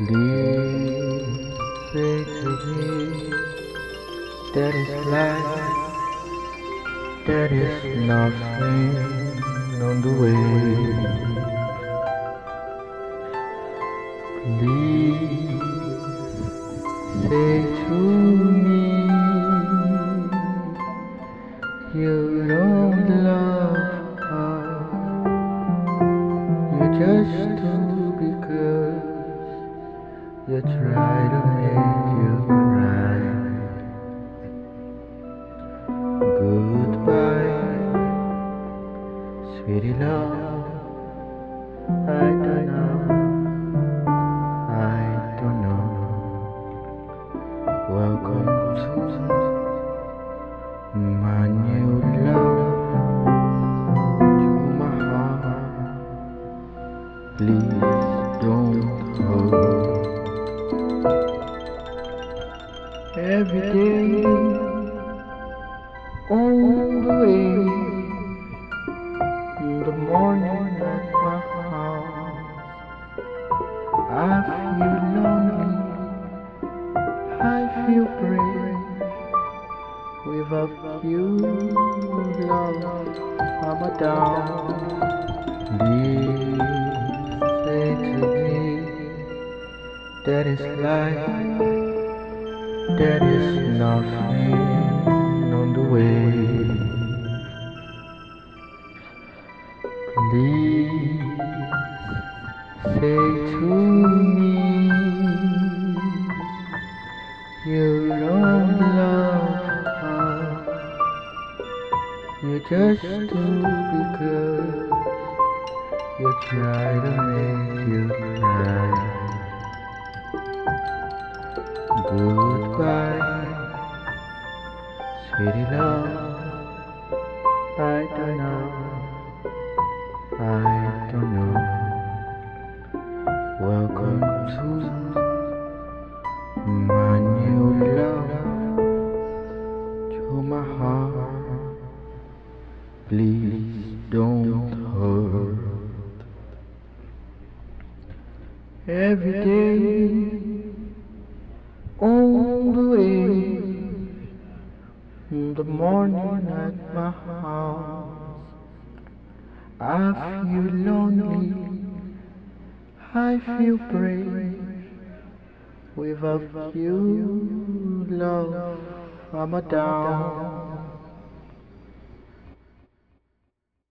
Please say to me that is life, that is nothing on the way. Please say to me you don't love her, you just do because you try to make you cry. Goodbye, sweetie love. I don't know, I don't know. Welcome to my new love, to my heart. Please don't hurt. Every day on the way, in the morning at my house, I feel lonely, I feel brave. Without you, love, I'm down. Please say to me that is life, that is nothing on the way. Please say to me you don't love her, you just do because you try to make you cry. Goodbye, sweetie love. I don't know, I don't know. Welcome to my new love, to my heart. Please don't hurt. Every day on the way, in the morning at my house, I feel lonely, I feel brave. Without you, love, I'm down.